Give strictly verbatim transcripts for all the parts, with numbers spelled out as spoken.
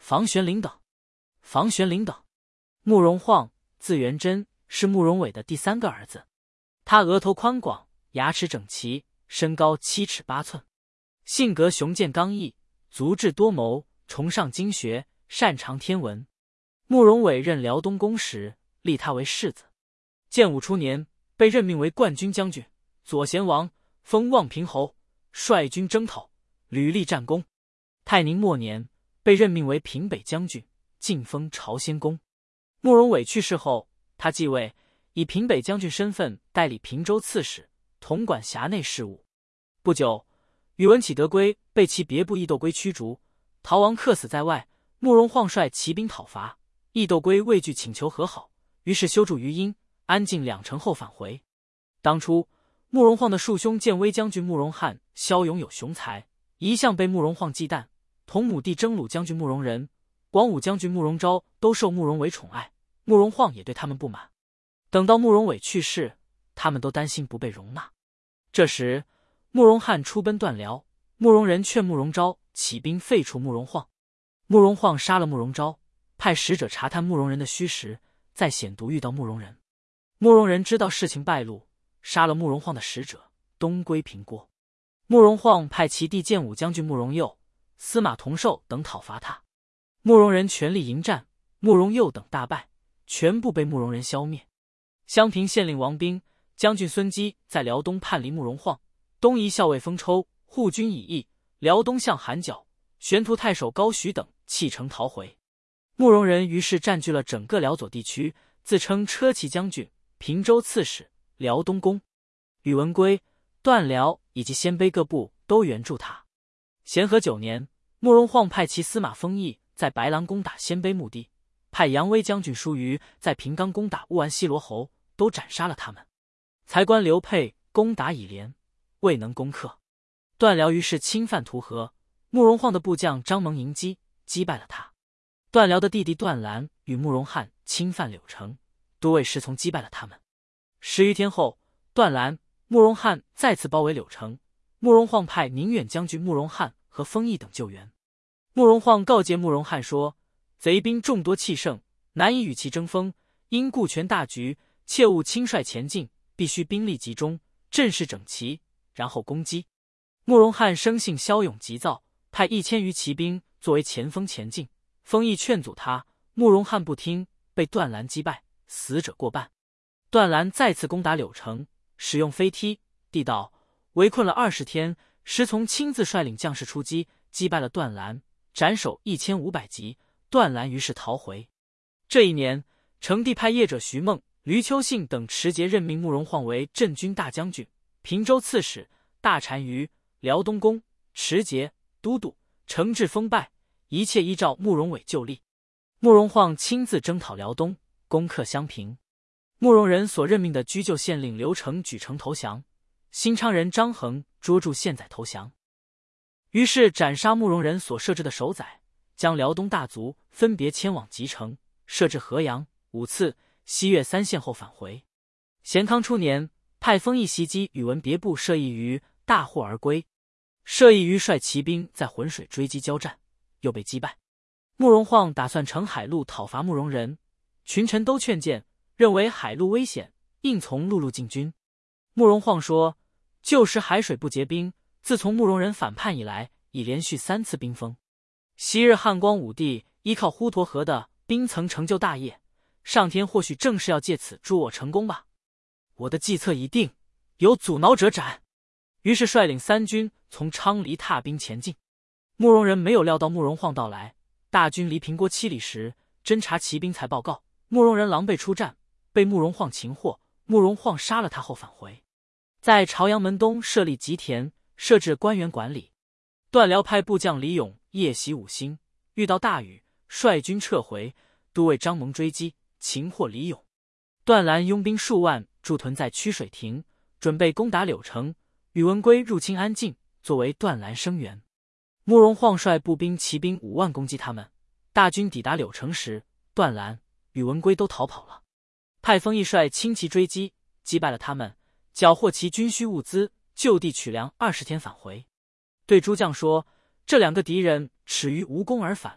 房玄龄等。房玄龄等，慕容晃，字元贞，是慕容伟的第三个儿子。他额头宽广，牙齿整齐，身高七尺八寸，性格雄健刚毅，足智多谋，崇尚经学，擅长天文。慕容伟任辽东公时，立他为世子。建武初年，被任命为冠军将军、左贤王，封望平侯，率军征讨，屡立战功。泰宁末年，被任命为平北将军，晋封朝仙公。慕容伟去世后，他继位，以平北将军身份代理平州刺史，统管辖内事务。不久，宇文启德归被其别部义斗归驱逐，逃亡客死在外。慕容晃率骑兵讨伐，义斗归畏惧请求和好，于是修筑余阴，安静两城后返回。当初，慕容晃的庶兄建威将军慕容翰骁勇有雄才，一向被慕容晃忌惮。同母弟征虏将军慕容仁、广武将军慕容昭都受慕容伟宠爱，慕容晃也对他们不满。等到慕容伟去世，他们都担心不被容纳。这时，慕容翰出奔段辽，慕容仁劝慕容昭起兵废除慕容晃。慕容晃杀了慕容昭，派使者查探慕容仁的虚实，在险途遇到慕容仁。慕容仁知道事情败露，杀了慕容晃的使者，东归平郭。慕容晃派其弟建武将军慕容佑、司马同寿等讨伐他，慕容仁全力迎战，慕容佑等大败，全部被慕容仁消灭。襄平县令王斌、将军孙基在辽东叛离慕容晃，东夷校尉封抽、护军以义、辽东相韩角、玄图太守高许等弃城逃回。慕容仁于是占据了整个辽左地区，自称车骑将军、平州刺史、辽东公。宇文圭、段辽以及鲜卑各部都援助他。咸和九年，慕容晃派其司马丰毅在白狼攻打鲜卑墓地，派杨威将军舒瑜在平冈攻打乌安西罗侯，都斩杀了他们。才官刘沛攻打以连，未能攻克。段辽于是侵犯图河，慕容晃的部将张蒙迎击，击败了他。段辽的弟弟段兰与慕容翰侵犯柳城，都尉侍从击败了他们。十余天后，段兰、慕容翰再次包围柳城，慕容晃派宁远将军慕容翰和丰毅等救援。慕容晃告诫慕容翰说：“贼兵众多气盛，难以与其争锋，应顾全大局，切勿轻率前进，必须兵力集中，阵势整齐，然后攻击。”慕容翰生性骁勇急躁，派一千余骑兵作为前锋前进。丰毅劝阻他，慕容翰不听，被段兰击败，死者过半。段兰再次攻打柳城，使用飞踢、地道，围困了二十天，时从亲自率领将士出击，击败了段兰，斩首一千五百级。段兰于是逃回。这一年，成帝派业者徐梦、闾丘信等持节任命慕容晃为镇军大将军、平州刺史、大单于、辽东公、持节、都督，承制封拜，一切依照慕容伟就例。慕容晃亲自征讨辽东，攻克襄平。慕容仁所任命的居就县令刘成举城投降，新昌人张衡捉住县宰投降。于是斩杀慕容仁所设置的守宰，将辽东大族分别迁往吉城，设置河阳、五次、西岳三县后返回。咸康初年，派丰毅袭击宇文别部射翼于，大获而归。射翼于率骑兵在浑水追击交战，又被击败。慕容晃打算乘海路讨伐慕容仁，群臣都劝谏，认为海路危险，应从陆路进军。慕容晃说：“旧时海水不结冰，自从慕容仁反叛以来，已连续三次冰封。昔日汉光武帝依靠滹沱河的冰层成就大业，上天或许正是要借此助我成功吧。我的计策已定，有阻挠者斩。”于是率领三军从昌黎踏兵前进。慕容仁没有料到慕容晃到来，大军离平郭七里时，侦察骑兵才报告慕容仁狼狈出战，被慕容晃擒获。慕容晃杀了他后返回，在朝阳门东设立吉田，设置官员管理。段辽派部将李勇夜袭五星，遇到大雨，率军撤回，都尉张蒙追击，擒获李勇。段兰拥兵数万驻屯在曲水亭，准备攻打柳城。宇文圭入侵安晋，作为段兰声援。慕容晃率步兵骑兵五万攻击他们，大军抵达柳城时，段兰、宇文圭都逃跑了。派丰毅率轻骑追击，击败了他们，缴获其军需物资，就地取粮二十天返回。对诸将说：“这两个敌人耻于无功而返，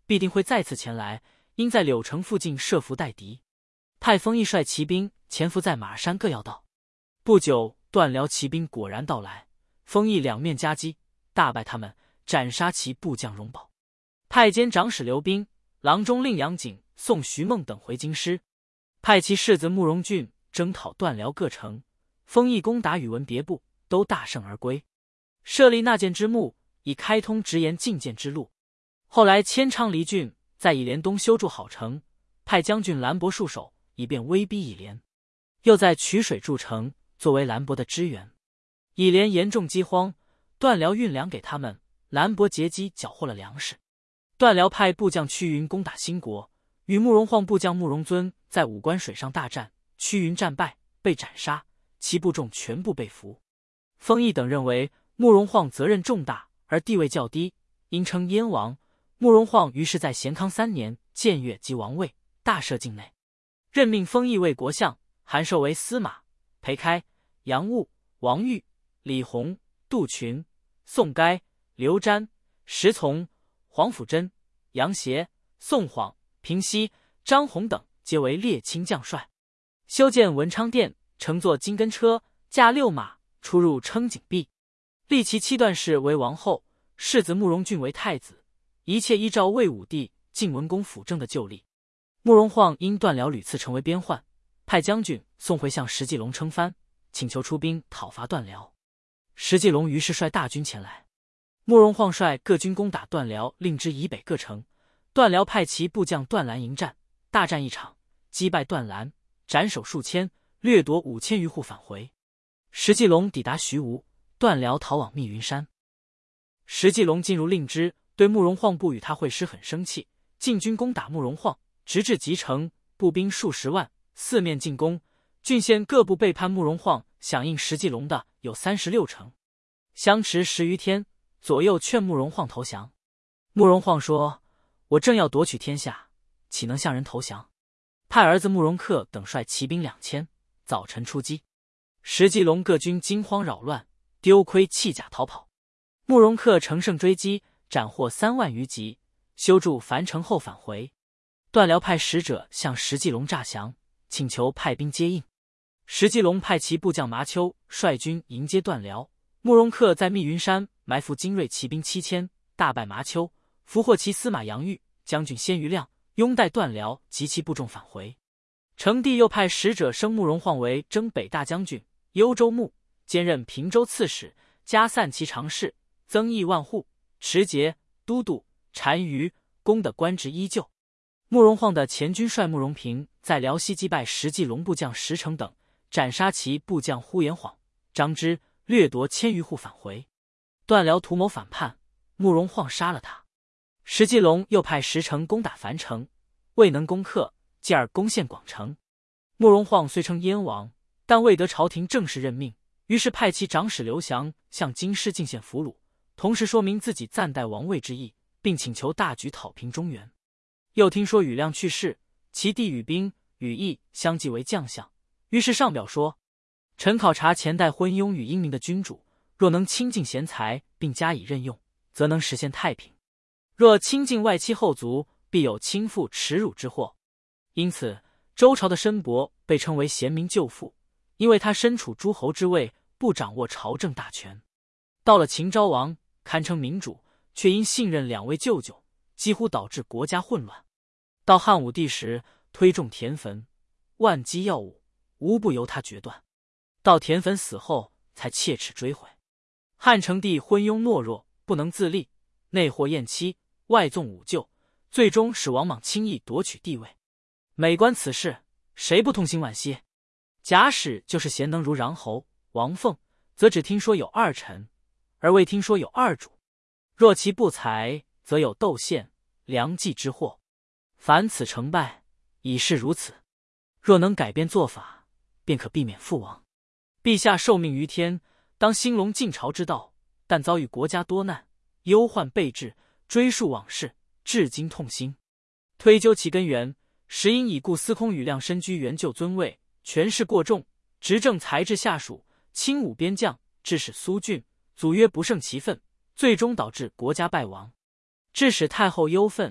必定会再次前来，应在柳城附近设伏待敌。派丰毅率骑兵潜伏在马山各要道。不久，段辽骑兵果然到来，丰毅两面夹击，大败他们，斩杀其部将荣保。派监长史刘斌、郎中令杨景、宋徐梦等回京师，派其世子慕容俊征讨段辽各城。丰毅攻打宇文别部，都大胜而归。设立纳谏之墓，以开通直言进谏之路。后来迁昌黎郡，在以连东修筑好城，派将军兰伯戍守，以便威逼以连。又在曲水筑城，作为兰伯的支援。以连严重饥荒，段辽运粮给他们，兰伯劫机缴获了粮食。段辽派部将屈云攻打兴国，与慕容晃部将慕容尊在武关水上大战，屈云战败，被斩杀，其部众全部被俘。丰毅等认为慕容晃责任重大，而地位较低，因称燕王。慕容晃于是在咸康三年僭越即王位，大赦境内，任命丰毅为国相，韩寿为司马，裴开、杨务、王玉、李弘、杜群、宋该、刘瞻、石从、黄甫真、杨协、宋晃、平西、张宏等皆为列卿将帅，修建文昌殿，乘坐金根车，驾六马，出入称景壁，立其七段氏为王后，世子慕容俊为太子，一切依照魏武帝晋文公辅政的旧例。慕容晃因段辽屡次成为边患，派将军宋回向石季龙称藩，请求出兵讨伐段辽。石季龙于是率大军前来，慕容晃率各军攻打段辽令之以北各城。段辽派其部将段兰迎战，大战一场，击败段兰，斩首数千，掠夺五千余户返回。石季龙抵达徐吴，段辽逃往密云山。石季龙进入令支，对慕容晃不与他会师很生气，进军攻打慕容晃，直至集城，步兵数十万，四面进攻。郡县各部背叛慕容晃，响应石季龙的有三十六城。相持十余天，左右劝慕容晃投降。慕容晃说：“我正要夺取天下，岂能向人投降？”派儿子慕容恪等率骑兵两千，早晨出击。石季龙各军惊慌扰乱，丢盔弃甲逃跑。慕容恪乘胜追击，斩获三万余级，修筑樊城后返回。段辽派使者向石季龙诈降，请求派兵接应。石季龙派其部将麻丘率军迎接段辽。慕容恪在密云山埋伏精锐骑兵七千，大败麻丘，俘获其司马杨玉、将军鲜于亮，拥戴段辽及其部众返回。成帝又派使者升慕容晃为征北大将军、幽州牧，兼任平州刺史，加散骑常侍，增邑万户，持节、都督、单于、公的官职依旧。慕容晃的前军帅慕容平在辽西击败石季龙部将石成等，斩杀其部将呼延晃、张之，掠夺千余户返回。段辽图谋反叛，慕容晃杀了他。石季龙又派石成攻打樊城，未能攻克，继而攻陷广城。慕容晃虽称燕王，但未得朝廷正式任命，于是派其长史刘翔向京师进献俘虏，同时说明自己暂代王位之意，并请求大举讨平中原。又听说宇亮去世，其弟宇彬、宇义相继为将相，于是上表说：“臣考察前代昏庸与英明的君主，若能亲近贤才并加以任用，则能实现太平；若亲近外戚后族，必有倾覆耻辱之祸。因此，周朝的申伯被称为贤明救父，因为他身处诸侯之位，不掌握朝政大权。到了秦昭王，堪称明主，却因信任两位舅舅，几乎导致国家混乱。到汉武帝时，推重田汾，万机要务，无不由他决断。到田汾死后，才切齿追悔。汉成帝昏庸懦弱，不能自立，内惑厌妻，外纵武舅，最终使王莽轻易夺取帝位。每观此事，谁不痛心惋惜？假使就是贤能如穰侯、王凤，则只听说有二臣，而未听说有二主；若其不才，则有窦宪、梁冀之祸。凡此成败，已是如此。若能改变做法，便可避免覆亡。陛下受命于天，当兴隆晋朝之道，但遭遇国家多难，忧患备至，追溯往事，至今痛心。推究其根源，实因已故司空宇亮身居元就尊位，权势过重，执政才智下属，轻武边将，致使苏峻、祖约不胜其分，最终导致国家败亡。致使太后忧愤，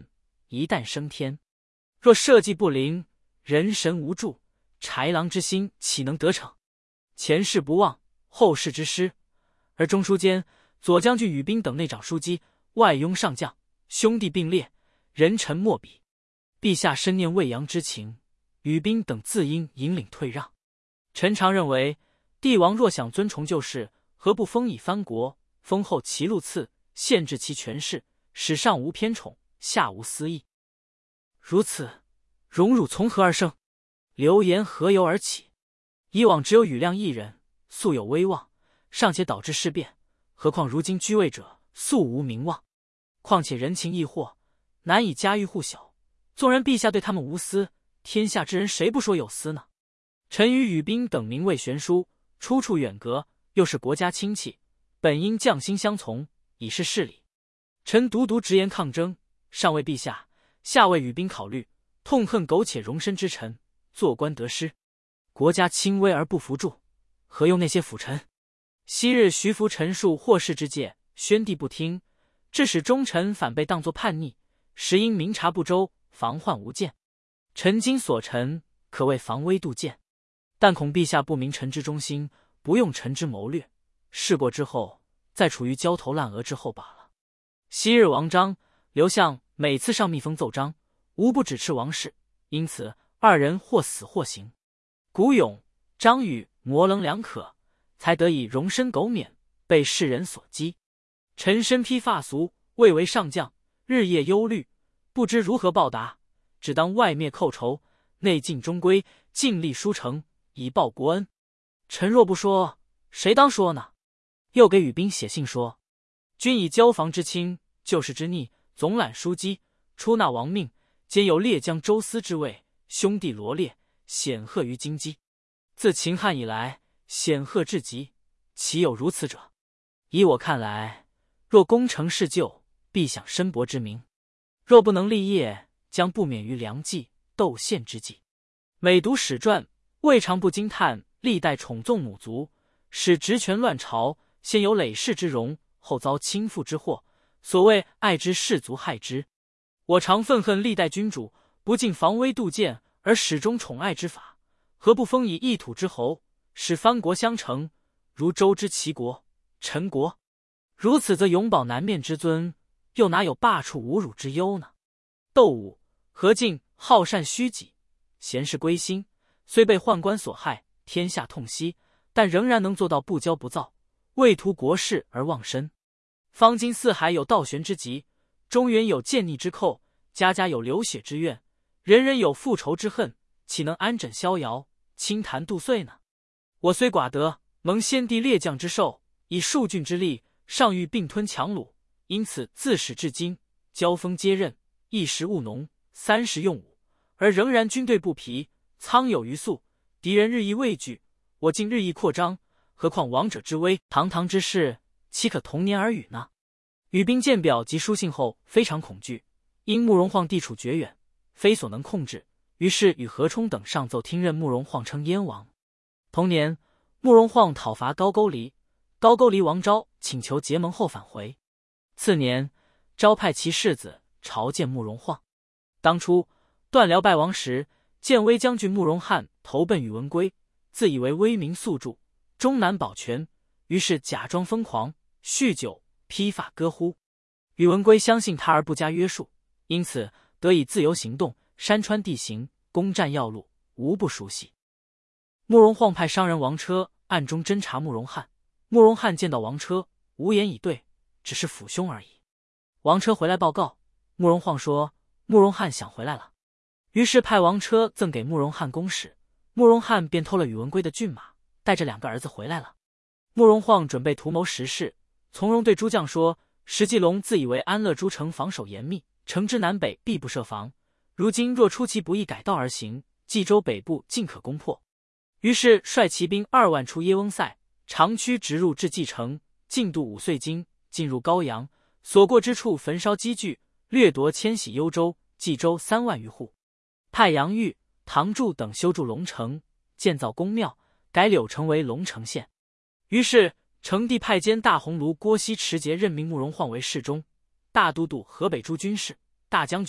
一旦升天，若社稷不灵，人神无助，豺狼之心岂能得逞？前事不忘，后事之师。而中书监、左将军羽兵等内长枢机、外拥上将，兄弟并列，人臣莫比。陛下深念魏阳之情，羽兵等自应引领退让。臣常认为，帝王若想尊崇旧事，何不封以藩国，封后齐禄赐，限制其权势，使上无偏宠，下无私意。如此，荣辱从何而生？流言何由而起？以往只有羽亮一人，素有威望，尚且导致事变，何况如今居位者素无名望？况且人情易获，难以家喻户晓。纵然陛下对他们无私，天下之人谁不说有私呢？臣与羽兵等名位悬殊，出处远隔，又是国家亲戚，本应将心相从，以示事理。臣独独直言抗争，上为陛下，下为羽兵考虑，痛恨苟且容身之臣，做官得失，国家轻危而不扶助，何用那些辅臣？昔日徐福陈述祸事之戒，宣帝不听，致使忠臣反被当作叛逆，实因明察不周，防患无间。臣今所陈，可谓防微杜渐，但恐陛下不明臣之忠心，不用臣之谋略，事过之后，再处于焦头烂额之后罢了。昔日王章、刘向每次上密封奏章，无不指斥王室，因此二人或死或刑。古勇、张宇模棱两可，才得以容身苟免，被世人所讥。臣身披发俗，未为上将，日夜忧虑，不知如何报答，只当外灭寇仇，内尽忠规，尽力书成，以报国恩。臣若不说，谁当说呢？又给羽兵写信说，君以交防之轻，救世之逆，总揽枢机，出纳王命，兼有列将州司之位，兄弟罗列，显赫于京畿。自秦汉以来，显赫至极，岂有如此者？以我看来，若功成事就，必享申伯之名；若不能立业，将不免于梁冀、窦宪之际。每读史传，未尝不惊叹历代宠纵母族，使职权乱朝，先有累世之荣，后遭倾覆之祸。所谓爱之士卒害之。我常愤恨历代君主不尽防微杜渐而始终宠爱之法，何不封以一土之侯，使藩国相承，如周之齐国、陈国？如此则永保南面之尊，又哪有罢黜侮辱之忧呢？窦武、何进好善虚己，贤士归心，虽被宦官所害，天下痛惜，但仍然能做到不骄不躁，为图国事而忘身。方今四海有倒悬之急，中原有见逆之寇，家家有流血之怨，人人有复仇之恨，岂能安枕逍遥，轻谈度岁呢？我虽寡德，蒙先帝烈将之授，以数郡之力，上欲并吞强虏，因此自始至今，交锋接任，一时务农，三十用武，而仍然军队不疲，苍有余粟，敌人日益畏惧，我竟日益扩张，何况王者之威，堂堂之事，岂可同年而语呢？羽兵见表及书信后非常恐惧，因慕容晃地处绝远，非所能控制，于是与何冲等上奏听任慕容晃称燕王。同年，慕容晃讨伐高句丽，高句丽王昭请求结盟后返回。次年，昭派其世子朝见慕容晃。当初段辽败亡时，建威将军慕容翰投奔宇文圭，自以为威名宿著，终难保全，于是假装疯狂，酗酒，披发歌呼。宇文圭相信他而不加约束，因此得以自由行动，山川地形、攻占要路，无不熟悉。慕容晃派商人王车暗中侦察慕容翰，慕容翰见到王车，无言以对，只是抚胸而已。王车回来报告，慕容晃说慕容翰想回来了，于是派王车赠给慕容翰公使，慕容翰便偷了宇文圭的骏马，带着两个儿子回来了。慕容晃准备图谋时事，从容对诸将说，石继龙自以为安乐诸城防守严密，城之南北必不设防，如今若出其不意改道而行，冀州北部尽可攻破。于是率骑兵二万出耶翁塞，长驱直入至蓟城，进渡五岁京，进入高阳，所过之处焚烧积聚，掠夺迁徙幽州、冀州三万余户。派杨玉、唐柱等修筑龙城，建造宫庙，改柳城为龙城县。于是成帝派监大鸿胪郭西持节任命慕容晃为侍中、大都督河北诸军事、大将军，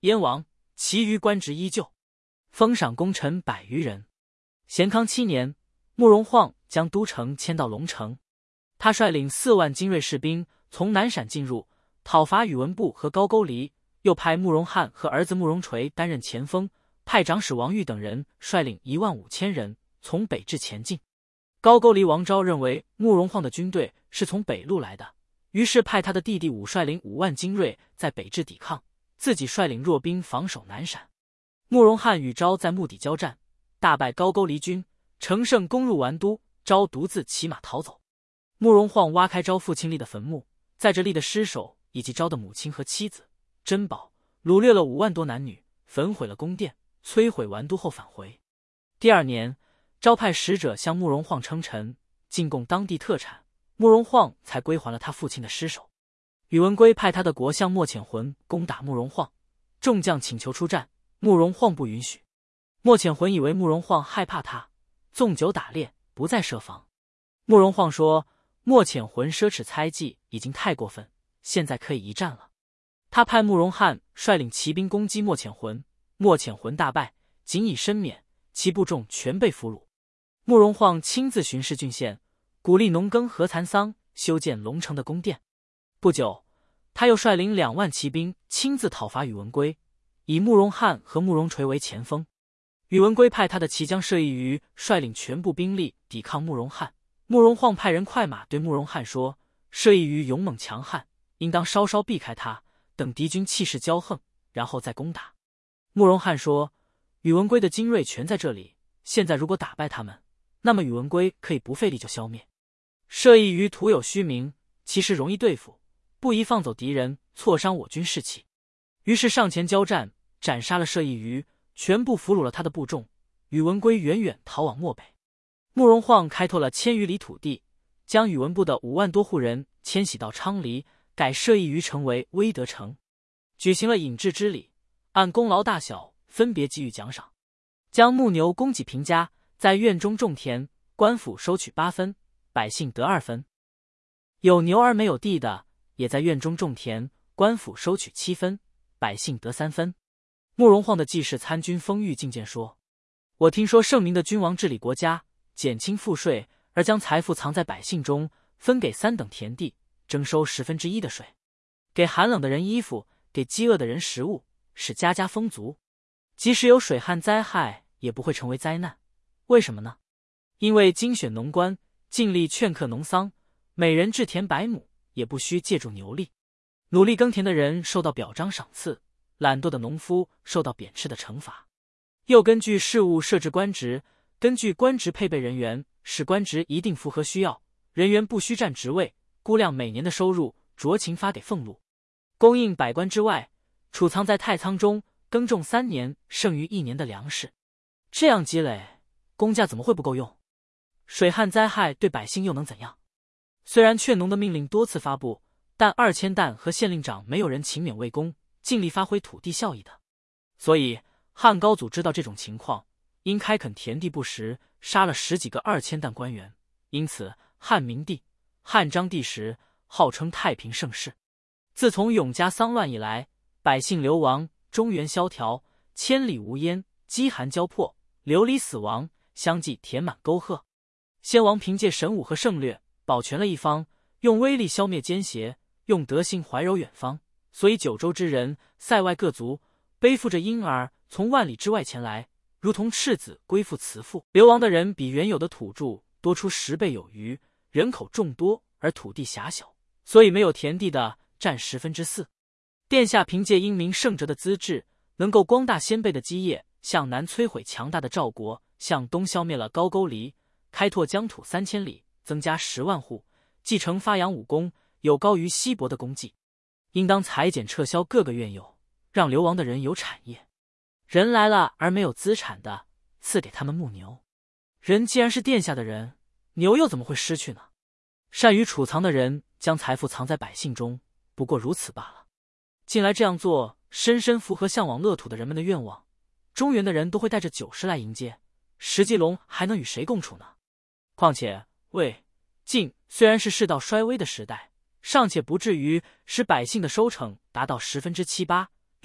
燕王，其余官职依旧，封赏功臣百余人。咸康七年，慕容晃将都城迁到龙城，他率领四万精锐士兵从南陕进入，讨伐宇文部和高句丽，又派慕容翰和儿子慕容垂担任前锋，派长史王玉等人率领一万五千人从北至前进。高句丽王昭认为慕容晃的军队是从北路来的，于是派他的弟弟武率领五万精锐在北至抵抗，自己率领弱兵防守南陕。慕容翰与昭在墓底交战，大败高句丽军，乘胜攻入完都，昭独自骑马逃走。慕容晃挖开昭父亲立的坟墓，在这立的尸首以及昭的母亲和妻子、珍宝，掳掠了五万多男女，焚毁了宫殿，摧毁完都后返回。第二年，昭派使者向慕容晃称臣，进贡当地特产，慕容晃才归还了他父亲的尸首。宇文圭派他的国相莫潜浑攻打慕容晃，众将请求出战，慕容晃不允许。莫潜浑以为慕容晃害怕他，纵酒打猎，不再设防。慕容晃说，莫潜浑奢侈猜忌已经太过分，现在可以一战了。他派慕容翰率领骑兵攻击莫潜浑，莫潜浑大败，仅以身免，其部众全被俘虏。慕容晃亲自巡视郡县，鼓励农耕和蚕桑，修建龙城的宫殿。不久，他又率领两万骑兵亲自讨伐宇文圭，以慕容翰和慕容垂为前锋。宇文圭派他的骑将射翼于率领全部兵力抵抗慕容翰。慕容晃派人快马对慕容翰说，射翼于勇猛强悍，应当稍稍避开他，等敌军气势骄横，然后再攻打。慕容翰说，宇文圭的精锐全在这里，现在如果打败他们，那么宇文圭可以不费力就消灭。射翼于徒有虚名，其实容易对付，不宜放走敌人，挫伤我军士气。于是上前交战，斩杀了射翼于，全部俘虏了他的部众。宇文圭远远逃往漠北。慕容晃开拓了千余里土地，将宇文部的五万多户人迁徙到昌黎，改射翼于城为威德城，举行了引制之礼，按功劳大小分别给予奖赏，将牧牛供给平家，在院中种田，官府收取八分，百姓得二分。有牛而没有地的，也在院中种田，官府收取七分，百姓得三分。慕容晃的记事参军封玉进谏说，我听说圣明的君王治理国家，减轻赋税，而将财富藏在百姓中，分给三等田地，征收十分之一的税，给寒冷的人衣服，给饥饿的人食物，使家家丰足。即使有水旱灾害，也不会成为灾难。为什么呢？因为精选农官，尽力劝课农桑，每人置田百亩，也不需借助牛力。努力耕田的人受到表彰赏赐，懒惰的农夫受到贬斥的惩罚。又根据事务设置官职，根据官职配备人员，使官职一定符合需要，人员不需占职位，估量每年的收入，酌情发给俸禄。供应百官之外，储藏在太仓中，耕种三年，剩余一年的粮食。这样积累，公家怎么会不够用？水旱灾害对百姓又能怎样？虽然劝农的命令多次发布，但二千担和县令长没有人勤勉为公，尽力发挥土地效益的。所以汉高祖知道这种情况，因开垦田地不实，杀了十几个二千担官员。因此汉明帝、汉章帝时号称太平盛世。自从永嘉丧乱以来，百姓流亡，中原萧条，千里无烟，饥寒交迫，流离死亡，相继填满沟壑。先王凭借神武和胜略，保全了一方，用威力消灭奸邪，用德性怀柔远方，所以九州之人，塞外各族，背负着婴儿从万里之外前来，如同赤子归附慈父。流亡的人比原有的土著多出十倍有余，人口众多而土地狭小，所以没有田地的占十分之四。殿下凭借英明圣哲的资质，能够光大先辈的基业，向南摧毁强大的赵国，向东消灭了高句丽，开拓疆土三千里，增加十万户，继承发扬武功，有高于西伯的功绩。应当裁减撤销各个院有，让流亡的人有产业。人来了而没有资产的，赐给他们牧牛。人既然是殿下的人，牛又怎么会失去呢？善于储藏的人将财富藏在百姓中，不过如此罢了。近来这样做，深深符合向往乐土的人们的愿望。中原的人都会带着酒食来迎接，石继龙还能与谁共处呢？况且魏、晋虽然是世道衰微的时代，尚且不至于使百姓的收成达到十分之七八，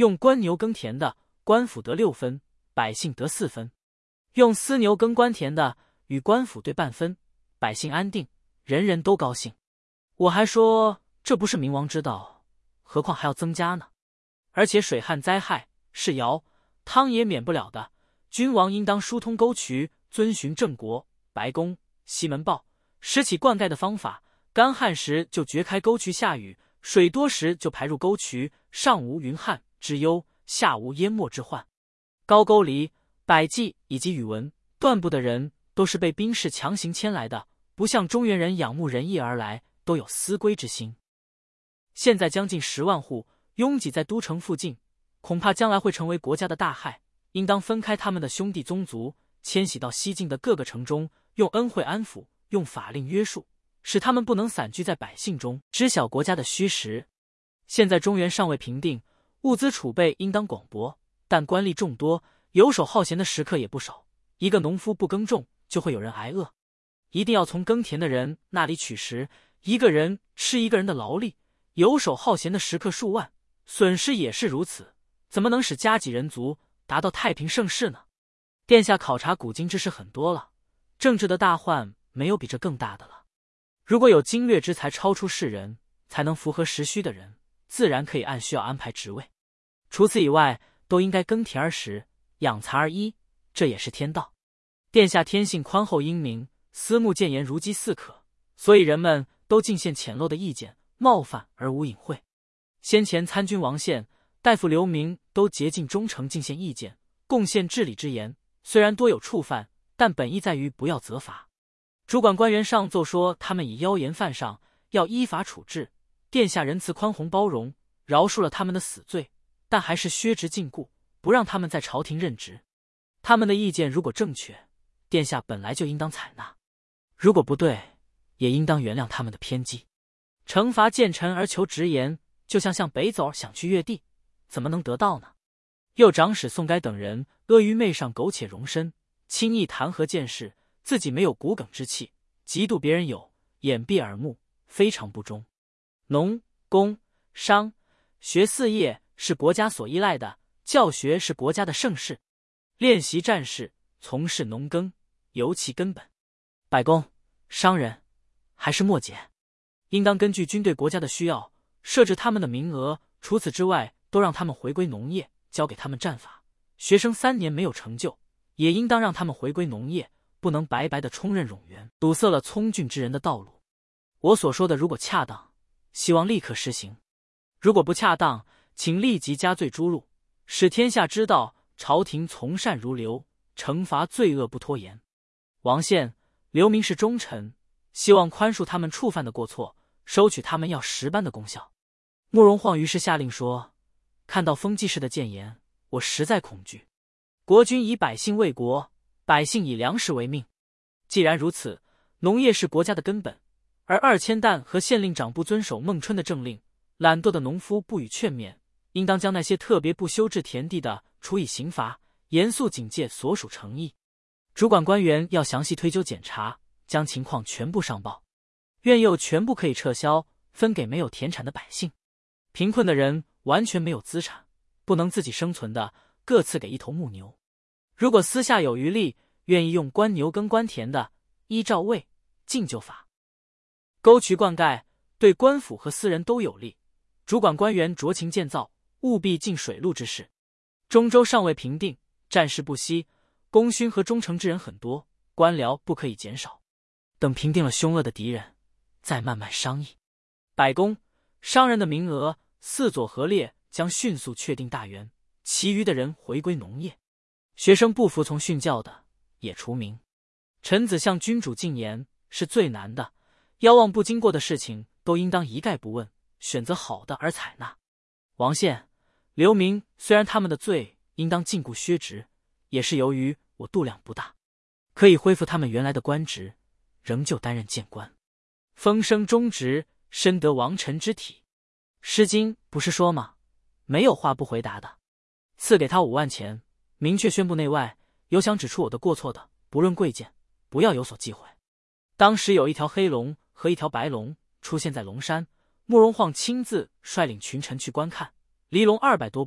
用官牛耕田的，官府得六分，百姓得四分；用私牛耕官田的，与官府对半分，百姓安定，人人都高兴。我还说这不是明王之道，何况还要增加呢？而且水旱灾害是尧汤也免不了的，君王应当疏通沟渠，遵循郑国、白宫、西门豹拾起灌溉的方法，干旱时就掘开沟渠下雨，水多时就排入沟渠，上无云旱之忧，下无淹没之患。高句丽、百济以及宇文、段部的人都是被兵士强行迁来的，不像中原人仰慕仁义而来，都有思归之心。现在将近十万户拥挤在都城附近，恐怕将来会成为国家的大害，应当分开他们的兄弟宗族，迁徙到西境的各个城中，用恩惠安抚，用法令约束，使他们不能散居在百姓中，知晓国家的虚实。现在中原尚未平定，物资储备应当广博，但官吏众多，游手好闲的时刻也不少。一个农夫不耕种，就会有人挨饿，一定要从耕田的人那里取食，一个人吃一个人的劳力，游手好闲的时刻数万，损失也是如此，怎么能使家己人足，达到太平盛世呢？殿下考察古今之事很多了，政治的大患没有比这更大的了。如果有经略之才超出世人，才能符合时需的人，自然可以按需要安排职位。除此以外，都应该耕田而食，养蚕而衣，这也是天道。殿下天性宽厚英明，思慕谏言如饥似渴，所以人们都尽献浅陋的意见，冒犯而无隐晦。先前参军王宪、大夫刘铭都竭尽忠诚，尽献意见，贡献治理之言，虽然多有触犯，但本意在于不要责罚。主管官员上奏说他们以妖言犯上，要依法处置。殿下仁慈宽宏包容，饶恕了他们的死罪，但还是削职禁锢，不让他们在朝廷任职。他们的意见如果正确，殿下本来就应当采纳；如果不对，也应当原谅他们的偏激。惩罚谏臣而求直言，就像向北走想去越地，怎么能得到呢？又长史宋该等人阿谀媚上，苟且容身，轻易弹劾见事，自己没有骨梗之气，嫉妒别人有，掩蔽耳目，非常不忠。农、工、商、学四业是国家所依赖的，教学是国家的盛事，练习战事，从事农耕，尤其根本。百工、商人还是末节，应当根据军队国家的需要设置他们的名额，除此之外都让他们回归农业，交给他们战法。学生三年没有成就，也应当让他们回归农业，不能白白的充任冗员，堵塞了聪俊之人的道路。我所说的如果恰当，希望立刻施行；如果不恰当，请立即加罪诛戮，使天下知道朝廷从善如流，惩罚罪恶不拖延。王宪、刘铭是忠臣，希望宽恕他们触犯的过错，收取他们要十般的功效。慕容晃于是下令说：看到封记事的谏言，我实在恐惧。国君以百姓为国，百姓以粮食为命。既然如此，农业是国家的根本，而二千担和县令长不遵守孟春的政令，懒惰的农夫不予劝勉，应当将那些特别不修治田地的处以刑罚，严肃警戒所属诚意。主管官员要详细推究检查，将情况全部上报。苑囿全部可以撤销，分给没有田产的百姓。贫困的人完全没有资产，不能自己生存的，各赐给一头牧牛。如果私下有余力，愿意用官牛耕官田的，依照位禁就法。沟渠灌溉对官府和私人都有利，主管官员酌情建造，务必尽水陆之事。中州尚未平定，战事不息，功勋和忠诚之人很多，官僚不可以减少。等平定了凶恶的敌人，再慢慢商议。百工、商人的名额，四左合列将迅速确定大员，其余的人回归农业。学生不服从训教的，也除名。臣子向君主进言是最难的，要望不经过的事情都应当一概不问，选择好的而采纳。王宪、刘铭虽然他们的罪应当禁锢削职，也是由于我度量不大，可以恢复他们原来的官职，仍旧担任谏官。风声忠直，深得王臣之体。诗经不是说吗？没有话不回答的。赐给他五万钱，明确宣布内外，有想指出我的过错的，不论贵贱，不要有所忌讳。当时有一条黑龙和一条白龙出现在龙山，慕容晃亲自率领群臣去观看，离龙二百多步，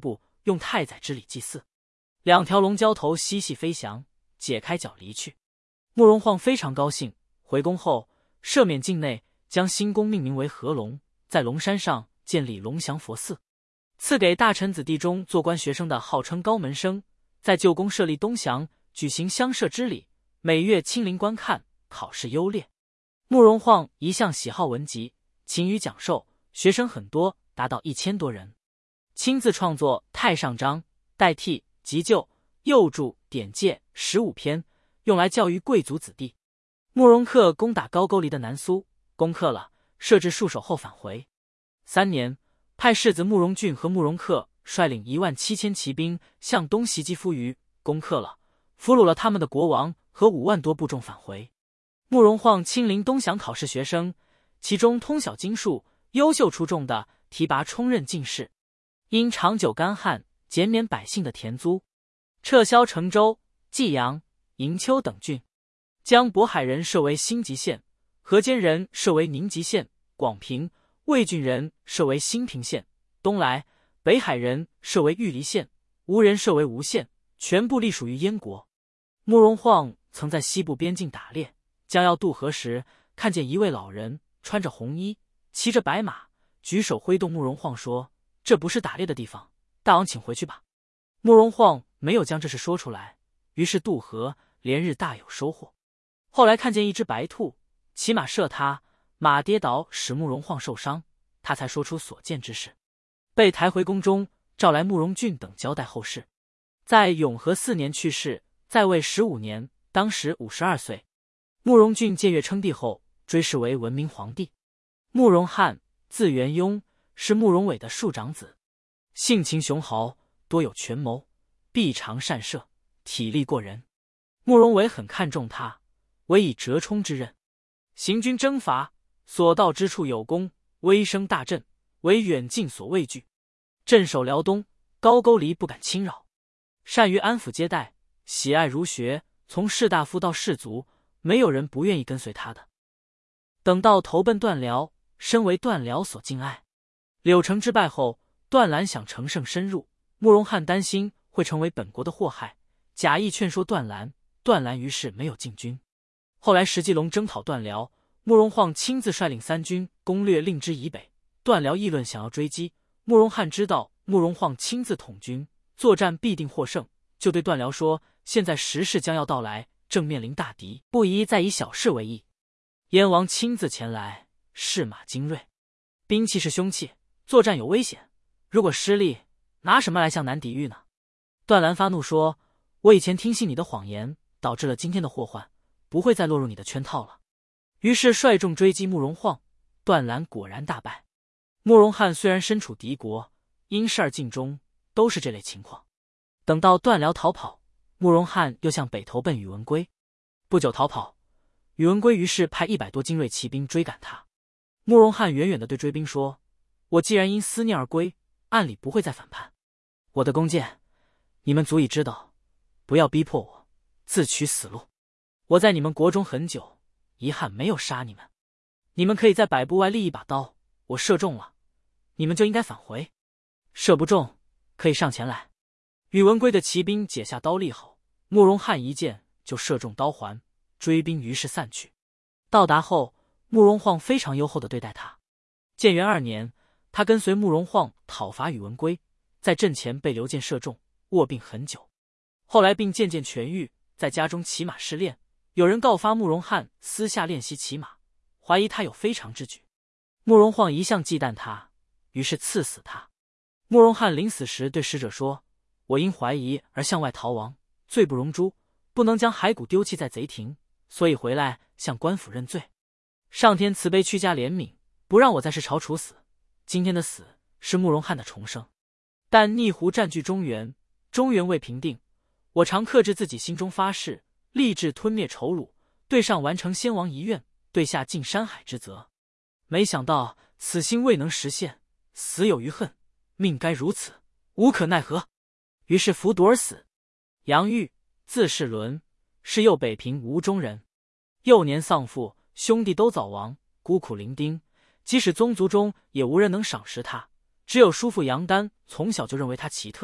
用太宰之礼祭祀。两条龙蛟头嬉戏飞翔，解开脚离去。慕容晃非常高兴，回宫后赦免境内，将新宫命名为和龙，在龙山上建立龙祥佛寺，赐给大臣子弟中做官学生的号称高门生，在旧宫设立东祥，举行乡社之礼，每月亲临观看，考试优劣。慕容晃一向喜好文集，勤于讲授，学生很多，达到一千多人。亲自创作《太上章》，代替急救、右注、典戒十五篇，用来教育贵族子弟。慕容恪攻打高句丽的南苏，攻克了，设置戍守后返回。三年，派世子慕容俊和慕容恪率领一万七千骑兵向东袭击夫余，攻克了，俘虏了他们的国王和五万多部众返回。慕容晃亲临东祥考试学生，其中通晓经术、优秀出众的提拔充任进士。因长久干旱，减免百姓的田租，撤销成州、济阳、营丘等郡，将渤海人设为新集县，河间人设为宁集县，广平、魏郡人设为新平县，东莱、北海人设为玉梨县，吴人设为吴县，全部隶属于燕国。慕容晃曾在西部边境打猎，将要渡河时，看见一位老人穿着红衣，骑着白马，举手挥动慕容晃说：“这不是打猎的地方，大王请回去吧。”慕容晃没有将这事说出来，于是渡河，连日大有收获。后来看见一只白兔，骑马射他，马跌倒使慕容晃受伤，他才说出所见之事。被抬回宫中，召来慕容俊等交代后事。在永和四年去世，在位十五年，当时五十二岁。慕容俊借月称帝后，追谥为文明皇帝。慕容翰，字元雍，是慕容伟的庶长子，性情雄豪，多有权谋，臂长善射，体力过人。慕容伟很看重他，委以折冲之任。行军征伐，所到之处有功，威声大振，为远近所畏惧。镇守辽东，高句丽不敢侵扰。善于安抚接待，喜爱儒学，从士大夫到士族，没有人不愿意跟随他的。等到投奔段辽，身为段辽所敬爱。柳城之败后，段兰想乘胜深入，慕容翰担心会成为本国的祸害，假意劝说段兰，段兰于是没有进军。后来石继龙征讨段辽，慕容晃亲自率领三军攻略令之以北，段辽议论想要追击，慕容翰知道慕容晃亲自统军，作战必定获胜，就对段辽说：“现在时势将要到来，正面临大敌，不宜再以小事为意。燕王亲自前来，士马精锐，兵器是凶器，作战有危险，如果失利，拿什么来向南抵御呢？”段兰发怒说：“我以前听信你的谎言，导致了今天的祸患，不会再落入你的圈套了。”于是率众追击慕容晃，段兰果然大败。慕容翰虽然身处敌国，因事而尽忠，都是这类情况。等到段辽逃跑，慕容翰又向北投奔宇文圭，不久逃跑，宇文圭于是派一百多精锐骑兵追赶他。慕容翰远远地对追兵说：“我既然因思念而归，按理不会再反叛。我的弓箭，你们足以知道，不要逼迫我，自取死路。我在你们国中很久，遗憾没有杀你们。你们可以在百步外立一把刀，我射中了，你们就应该返回；射不中，可以上前来。”宇文圭的骑兵解下刀立后，慕容翰一箭就射中刀环，追兵于是散去。到达后，慕容晃非常优厚地对待他。建元二年，他跟随慕容晃讨伐宇文圭，在阵前被刘建射中，卧病很久。后来病渐渐痊愈，在家中骑马试练。有人告发慕容翰私下练习骑马，怀疑他有非常之举。慕容晃一向忌惮他，于是赐死他。慕容翰临死时对使者说：“我因怀疑而向外逃亡，罪不容诛，不能将骸骨丢弃在贼庭，所以回来向官府认罪。上天慈悲屈加怜悯，不让我在世朝处死。今天的死是慕容翰的重生。但逆胡占据中原，中原未平定，我常克制自己心中发誓，立志吞灭仇辱，对上完成先王遗愿，对下尽山海之责。没想到此心未能实现，死有余恨，命该如此，无可奈何。于是服毒而死。杨玉，字世伦，是右北平吴中人。幼年丧父，兄弟都早亡，孤苦伶仃，即使宗族中也无人能赏识他，只有叔父杨丹从小就认为他奇特，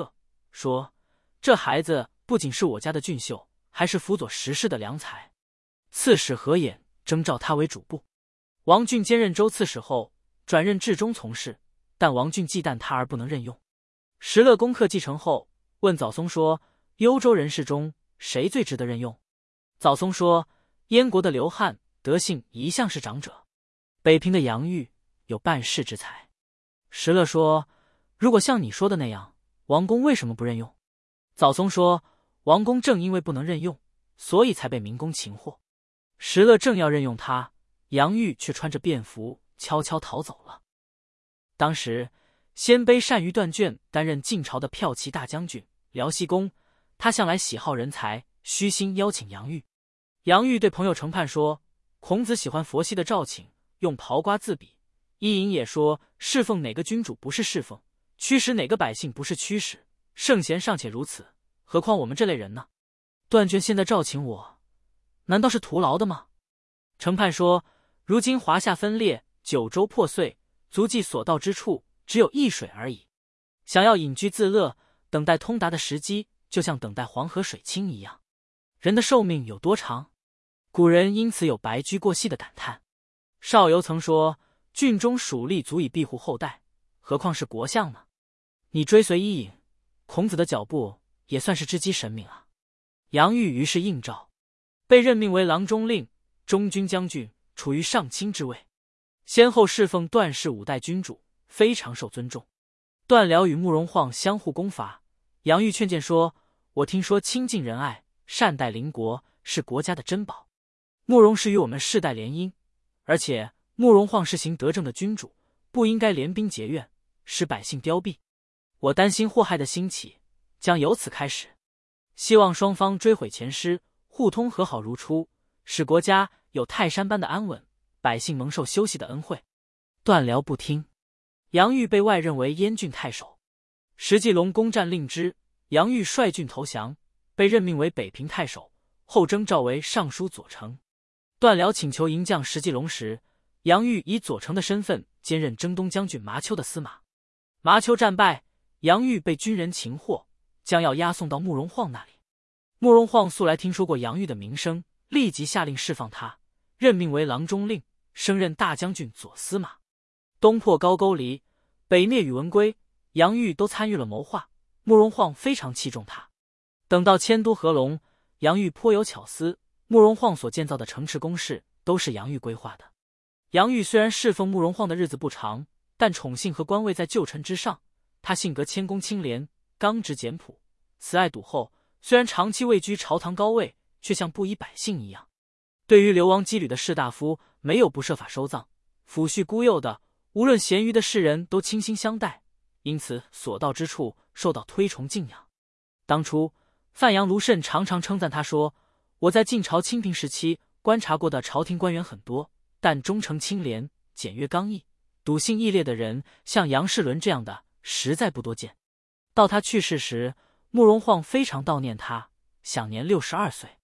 说：“这孩子不仅是我家的俊秀，还是辅佐时事的良才。”刺史何衍征召他为主簿。王浚兼任州刺史后，转任治中从事，但王浚忌惮他而不能任用。石勒攻克继承后，问早松说：“幽州人士中，谁最值得任用？”早松说：“燕国的刘汉，德性一向是长者；北平的杨玉有办事之才。”石勒说：“如果像你说的那样，王公为什么不任用？”早松说：“王公正因为不能任用，所以才被明公擒获。”石勒正要任用他，杨玉却穿着便服悄悄逃走了。当时鲜卑单于段卷担任晋朝的骠骑大将军、辽西公，他向来喜好人才，虚心邀请杨玉。杨玉对朋友程盼说：“孔子喜欢佛系的召请，用刨瓜自比。伊尹也说，侍奉哪个君主不是侍奉，驱使哪个百姓不是驱使，圣贤尚且如此，何况我们这类人呢？段卷现在召请我，难道是徒劳的吗？”程盼说：“如今华夏分裂，九州破碎，足迹所到之处只有一水而已。想要隐居自乐，等待通达的时机，就像等待黄河水清一样。人的寿命有多长？古人因此有白驹过隙的感叹。邵游曾说，郡中属吏足以庇护后代，何况是国相呢？你追随伊尹、孔子的脚步，也算是知机神明啊。”杨玉于是应召，被任命为郎中令、中军将军，处于上卿之位，先后侍奉段氏五代君主，非常受尊重。段辽与慕容晃相互攻伐，杨玉劝谏说：“我听说亲近仁爱，善待邻国，是国家的珍宝。慕容是与我们世代联姻，而且慕容晃是行德政的君主，不应该联兵结怨，使百姓凋敝。我担心祸害的兴起将由此开始，希望双方追悔前师，互通和好如初，使国家有泰山般的安稳，百姓蒙受休息的恩惠。”段辽不听，杨玉被外任为燕郡太守。石继龙攻战令之，杨玉率郡投降，被任命为北平太守，后征召为尚书左丞。段辽请求迎将石继龙时，杨玉以左丞的身份兼任征东将军麻丘的司马。麻丘战败，杨玉被军人擒获，将要押送到慕容晃那里。慕容晃素来听说过杨玉的名声，立即下令释放他，任命为郎中令，升任大将军左司马。东破高句丽，北灭宇文圭，杨玉都参与了谋划，慕容晃非常器重他。等到迁都合龙，杨玉颇有巧思，慕容晃所建造的城池宫室都是杨玉规划的。杨玉虽然侍奉慕容晃的日子不长，但宠幸和官位在旧臣之上。他性格谦恭清廉，刚直简朴，慈爱笃厚，虽然长期位居朝堂高位，却像不依百姓一样。对于流亡羁旅的士大夫，没有不设法收葬，抚恤孤幼的，无论闲余的士人都倾心相待，因此所到之处受到推崇敬仰。当初范阳卢慎常常称赞他说：“我在晋朝清平时期观察过的朝廷官员很多，但忠诚清廉、简约刚毅、笃信义烈的人，像杨士伦这样的实在不多见。”到他去世时，慕容晃非常悼念他，享年六十二岁。